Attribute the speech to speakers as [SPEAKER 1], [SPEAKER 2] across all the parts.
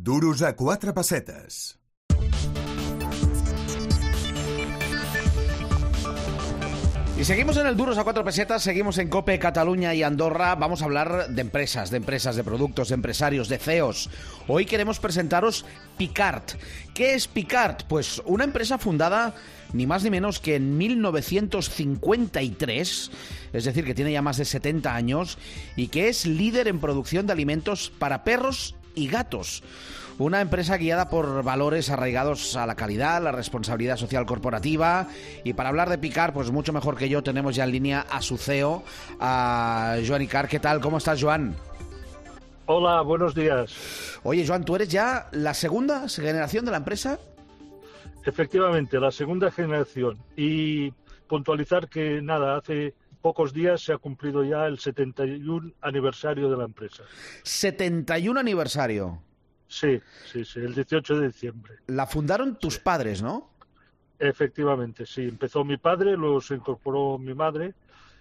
[SPEAKER 1] Duros a 4 pessetes.
[SPEAKER 2] Y seguimos en el Duros a 4 pesetas, seguimos en COPE, Cataluña y Andorra. Vamos a hablar de empresas, de productos, de empresarios, de CEOs. Hoy queremos presentaros Picard. ¿Qué es Picard? Pues una empresa fundada ni más ni menos que en 1953, es decir, que tiene ya más de 70 años y que es líder en producción de alimentos para perros y gatos. Una empresa guiada por valores arraigados a la calidad, la responsabilidad social corporativa. Y para hablar de Picard, pues mucho mejor que yo, tenemos ya en línea a su CEO, a Joan Icart. ¿Qué tal? ¿Cómo estás, Joan?
[SPEAKER 3] Hola, buenos días.
[SPEAKER 2] Oye, Joan, ¿tú eres ya la segunda generación de la empresa?
[SPEAKER 3] Efectivamente, la segunda generación. Y puntualizar que, hace pocos días se ha cumplido ya el 71 aniversario de la empresa.
[SPEAKER 2] 71 aniversario.
[SPEAKER 3] Sí, el 18 de diciembre.
[SPEAKER 2] La fundaron tus padres, ¿no?
[SPEAKER 3] Efectivamente, sí. Empezó mi padre, luego se incorporó mi madre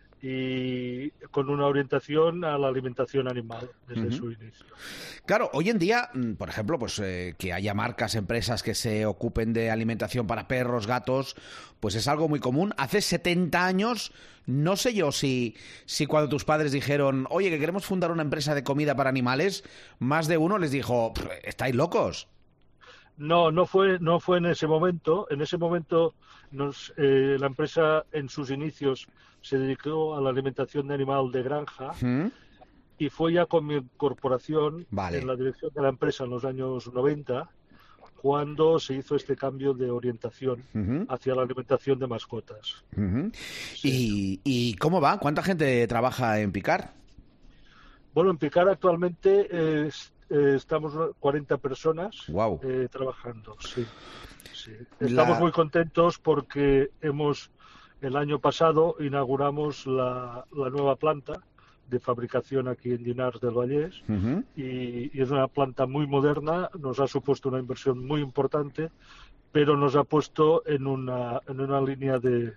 [SPEAKER 3] y con una orientación a la alimentación animal desde su inicio.
[SPEAKER 2] Claro, hoy en día, por ejemplo, pues que haya marcas, empresas que se ocupen de alimentación para perros, gatos, pues es algo muy común. Hace 70 años, no sé yo si cuando tus padres dijeron, oye, que queremos fundar una empresa de comida para animales, más de uno les dijo, ¿estáis locos?
[SPEAKER 3] No fue en ese momento. En ese momento la empresa en sus inicios se dedicó a la alimentación de animal de granja y fue ya con mi incorporación en la dirección de la empresa en los años 90 cuando se hizo este cambio de orientación hacia la alimentación de mascotas.
[SPEAKER 2] Sí. ¿Y cómo va? ¿Cuánta gente trabaja en Picard?
[SPEAKER 3] Bueno, en Picard actualmente estamos 40 personas trabajando. Sí. Estamos muy contentos porque el año pasado inauguramos la nueva planta de fabricación aquí en Llinars del Vallès y es una planta muy moderna, nos ha supuesto una inversión muy importante, pero nos ha puesto en una línea de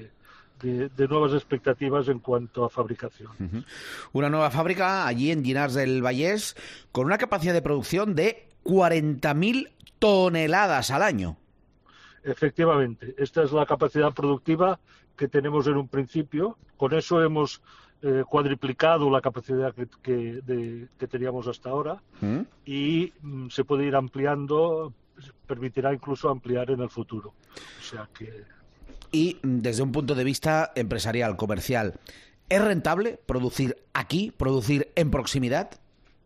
[SPEAKER 3] nuevas expectativas en cuanto a fabricación.
[SPEAKER 2] Una nueva fábrica allí en Llinars del Vallès con una capacidad de producción de 40.000 toneladas al año.
[SPEAKER 3] Efectivamente, esta es la capacidad productiva que tenemos en un principio. Con eso hemos cuadriplicado la capacidad que teníamos hasta ahora y se puede ir ampliando, permitirá incluso ampliar en el futuro. O sea que...
[SPEAKER 2] Y desde un punto de vista empresarial, comercial, ¿es rentable producir aquí, producir en proximidad?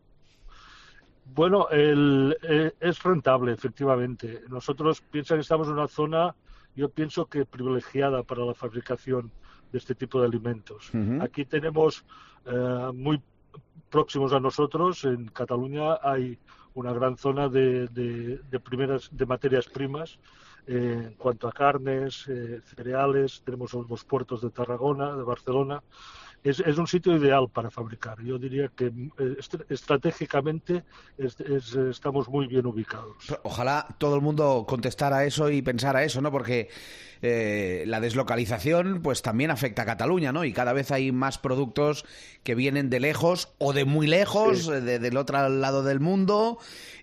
[SPEAKER 3] Bueno, es rentable, efectivamente. Nosotros piensa que estamos en una zona, yo pienso que privilegiada para la fabricación de este tipo de alimentos. Aquí tenemos muy próximos a nosotros, en Cataluña hay una gran zona de materias primas. En cuanto a carnes, cereales, tenemos los puertos de Tarragona, de Barcelona. Es un sitio ideal para fabricar. Yo diría que estratégicamente estamos muy bien ubicados.
[SPEAKER 2] Ojalá todo el mundo contestara eso y pensara eso, ¿no? Porque la deslocalización pues también afecta a Cataluña, ¿no? Y cada vez hay más productos que vienen de lejos o de muy lejos, del otro lado del mundo.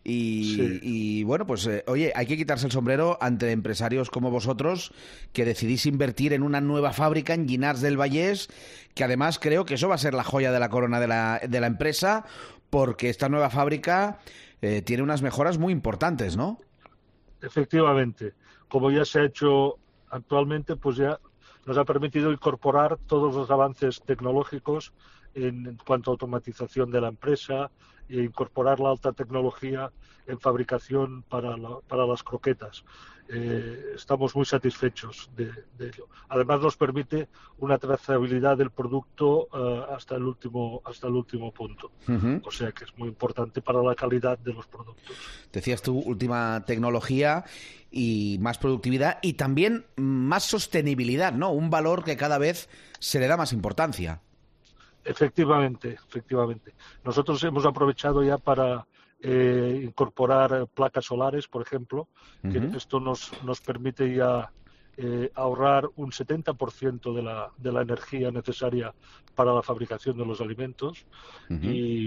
[SPEAKER 2] Y bueno, pues oye, hay que quitarse el sombrero ante empresarios como vosotros que decidís invertir en una nueva fábrica en Llinars del Vallès, que además creo que eso va a ser la joya de la corona de la empresa, porque esta nueva fábrica tiene unas mejoras muy importantes, ¿no?
[SPEAKER 3] Efectivamente. Como ya se ha hecho actualmente, pues ya nos ha permitido incorporar todos los avances tecnológicos en cuanto a automatización de la empresa e incorporar la alta tecnología en fabricación para las croquetas. Estamos muy satisfechos de ello. Además nos permite una trazabilidad del producto hasta el último punto. O sea que es muy importante para la calidad de los productos.
[SPEAKER 2] Decías tú, última tecnología y más productividad y también más sostenibilidad, ¿no? Un valor que cada vez se le da más importancia.
[SPEAKER 3] Efectivamente. Nosotros hemos aprovechado ya para incorporar placas solares, por ejemplo, que esto nos permite ya ahorrar un 70% de la energía necesaria para la fabricación de los alimentos y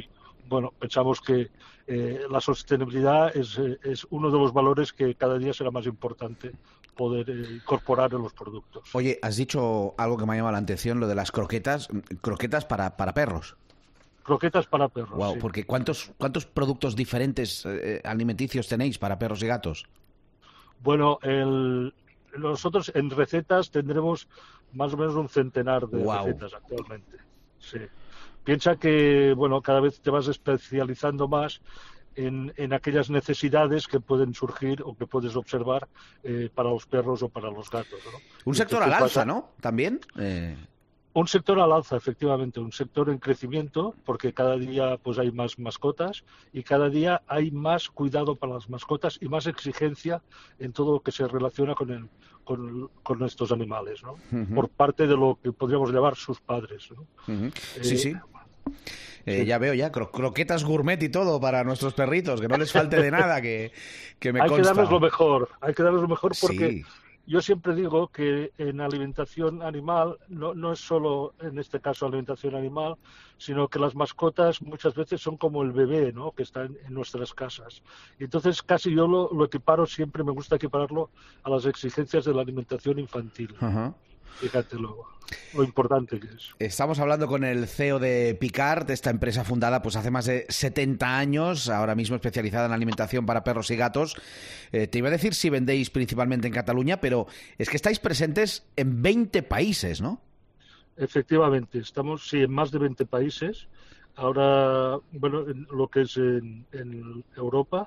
[SPEAKER 3] bueno, pensamos que la sostenibilidad es uno de los valores que cada día será más importante poder incorporar en los productos.
[SPEAKER 2] Oye, has dicho algo que me ha llamado la atención, lo de las croquetas para perros.
[SPEAKER 3] Croquetas para perros.
[SPEAKER 2] Wow,
[SPEAKER 3] sí.
[SPEAKER 2] porque ¿cuántos productos diferentes alimenticios tenéis para perros y gatos?
[SPEAKER 3] Bueno, nosotros en recetas tendremos más o menos un centenar de recetas actualmente. Sí. Piensa que, bueno, cada vez te vas especializando más en aquellas necesidades que pueden surgir o que puedes observar para los perros o para los gatos, ¿no?
[SPEAKER 2] Un sector al alza, ¿no? También.
[SPEAKER 3] Un sector al alza, efectivamente, un sector en crecimiento, porque cada día pues hay más mascotas y cada día hay más cuidado para las mascotas y más exigencia en todo lo que se relaciona con estos animales, ¿no? Por parte de lo que podríamos llamar sus padres, ¿no?
[SPEAKER 2] Sí, sí. Sí. Ya veo, ya, croquetas gourmet y todo para nuestros perritos, que no les falte de nada, que me consta.
[SPEAKER 3] Hay que darles lo mejor porque... Sí. Yo siempre digo que en alimentación animal no es solo, en este caso, alimentación animal, sino que las mascotas muchas veces son como el bebé, ¿no?, que está en nuestras casas. Y entonces casi yo lo equiparo, siempre me gusta equipararlo a las exigencias de la alimentación infantil.
[SPEAKER 2] Uh-huh.
[SPEAKER 3] Fíjate lo importante que es.
[SPEAKER 2] Estamos hablando con el CEO de Picard, esta empresa fundada pues hace más de 70 años, ahora mismo especializada en alimentación para perros y gatos. Te iba a decir si vendéis principalmente en Cataluña, pero es que estáis presentes en 20 países, ¿no?
[SPEAKER 3] Efectivamente, estamos en más de 20 países. Ahora, bueno, en lo que es en Europa,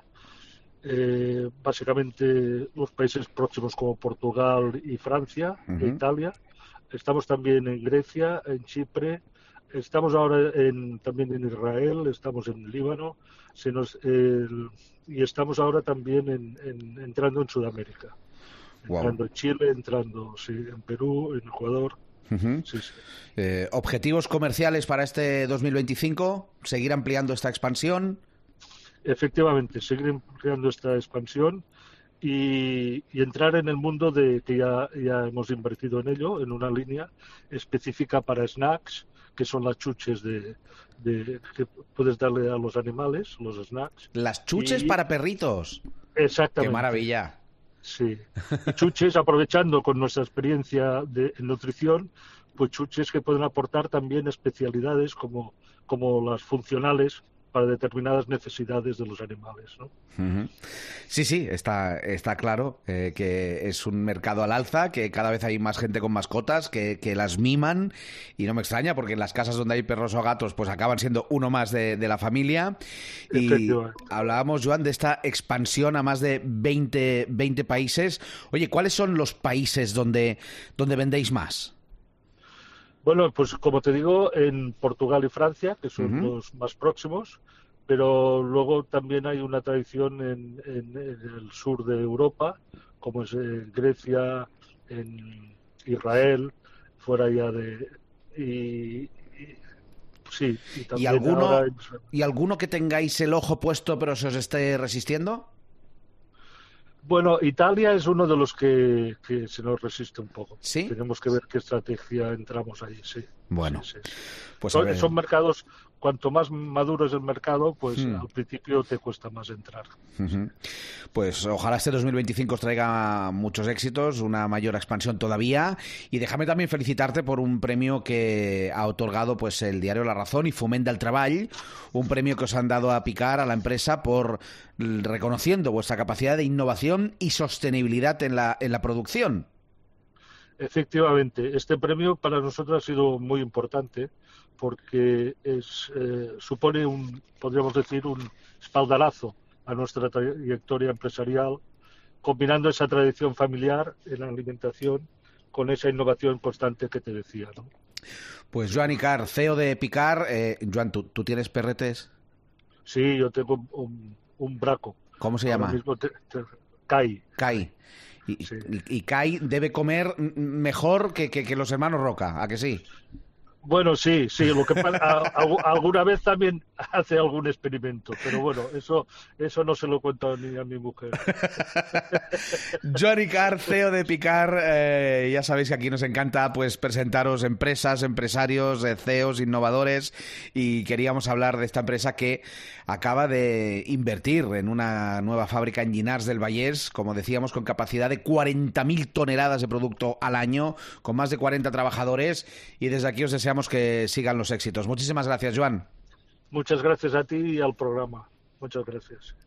[SPEAKER 3] básicamente los países próximos como Portugal y Francia, e Italia. Estamos también en Grecia, en Chipre, estamos ahora también en Israel, estamos en Líbano, y estamos ahora también entrando en Sudamérica.
[SPEAKER 2] Wow.
[SPEAKER 3] Entrando en Chile, entrando en Perú, en Ecuador.
[SPEAKER 2] Uh-huh. Sí. ¿Objetivos comerciales para este 2025? ¿Seguir ampliando esta expansión?
[SPEAKER 3] Efectivamente, seguir ampliando esta expansión y entrar en el mundo que ya hemos invertido en ello, en una línea específica para snacks, que son las chuches que puedes darle a los animales, los snacks.
[SPEAKER 2] Las chuches para perritos.
[SPEAKER 3] Exactamente.
[SPEAKER 2] ¡Qué maravilla!
[SPEAKER 3] Sí. Y chuches, aprovechando con nuestra experiencia en nutrición, pues chuches que pueden aportar también especialidades como las funcionales para determinadas necesidades de los animales, ¿no?
[SPEAKER 2] Uh-huh. Sí, está claro que es un mercado al alza, que cada vez hay más gente con mascotas, que las miman, y no me extraña porque en las casas donde hay perros o gatos pues acaban siendo uno más de la familia. Y hablábamos, Joan, de esta expansión a más de 20 países. Oye, ¿cuáles son los países donde vendéis más?
[SPEAKER 3] Bueno, pues como te digo, en Portugal y Francia, que son los más próximos, pero luego también hay una tradición en el sur de Europa, como es en Grecia, en Israel, fuera ya de... sí, y también
[SPEAKER 2] ¿Y alguno que tengáis el ojo puesto pero se os esté resistiendo?
[SPEAKER 3] Bueno, Italia es uno de los que se nos resiste un poco.
[SPEAKER 2] ¿Sí?
[SPEAKER 3] Tenemos que ver qué estrategia entramos ahí, sí.
[SPEAKER 2] Bueno,
[SPEAKER 3] sí.
[SPEAKER 2] Pues
[SPEAKER 3] son mercados, cuanto más maduro es el mercado, pues al principio te cuesta más entrar.
[SPEAKER 2] Uh-huh. Pues ojalá este 2025 os traiga muchos éxitos, una mayor expansión todavía, y déjame también felicitarte por un premio que ha otorgado pues el diario La Razón y Foment del Treball, un premio que os han dado a Picard, a la empresa, por reconociendo vuestra capacidad de innovación y sostenibilidad en la producción.
[SPEAKER 3] Efectivamente, este premio para nosotros ha sido muy importante porque supone podríamos decir, un espaldarazo a nuestra trayectoria empresarial, combinando esa tradición familiar en la alimentación con esa innovación constante que te decía, ¿no?
[SPEAKER 2] Pues Joan Icart, CEO de Picard. Joan, ¿tú tienes perretes?
[SPEAKER 3] Sí, yo tengo un braco.
[SPEAKER 2] ¿Cómo se llama?
[SPEAKER 3] Kai.
[SPEAKER 2] Kai. Y Kai debe comer mejor que los hermanos Roca, ¿a que sí?
[SPEAKER 3] Bueno, sí, lo que alguna vez también hace algún experimento, pero bueno, eso no se lo cuento ni a mi mujer.
[SPEAKER 2] Joan Icart, CEO de Picar, ya sabéis que aquí nos encanta pues presentaros empresas, empresarios, CEOs, innovadores, y queríamos hablar de esta empresa que acaba de invertir en una nueva fábrica en Llinars del Vallès, como decíamos, con capacidad de 40.000 toneladas de producto al año, con más de 40 trabajadores, y desde aquí os deseamos que sigan los éxitos. Muchísimas gracias, Joan.
[SPEAKER 3] Muchas gracias a ti y al programa. Muchas gracias.